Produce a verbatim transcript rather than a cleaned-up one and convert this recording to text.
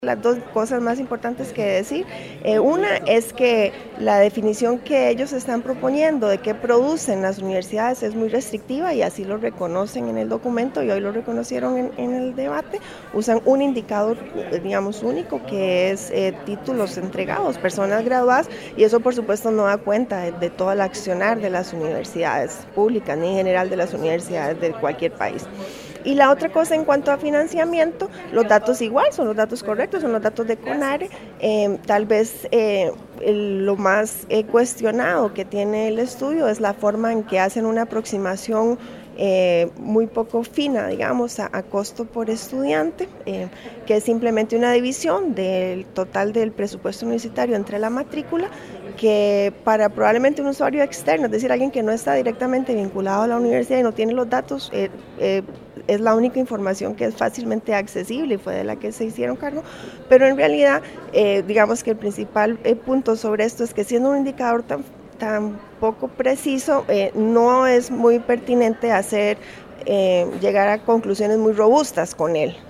Las dos cosas más importantes que decir, eh, una es que la definición que ellos están proponiendo de qué producen las universidades es muy restrictiva y así lo reconocen en el documento y hoy lo reconocieron en, en el debate. Usan un indicador, digamos, único que es eh, títulos entregados, personas graduadas, y eso por supuesto no da cuenta de, de todo el accionar de las universidades públicas ni en general de las universidades de cualquier país. Y la otra cosa en cuanto a financiamiento, los datos igual, son los datos correctos, son los datos de CONARE, eh, tal vez eh, el, lo más eh, cuestionado que tiene el estudio es la forma en que hacen una aproximación eh, muy poco fina, digamos, a, a costo por estudiante, eh, que es simplemente una división del total del presupuesto universitario entre la matrícula, que para probablemente un usuario externo, es decir, alguien que no está directamente vinculado a la universidad y no tiene los datos, eh, eh, es la única información que es fácilmente accesible y fue de la que se hicieron cargo, pero en realidad eh, digamos que el principal eh, punto sobre esto es que siendo un indicador tan, tan poco preciso, eh, no es muy pertinente hacer eh, llegar a conclusiones muy robustas con él.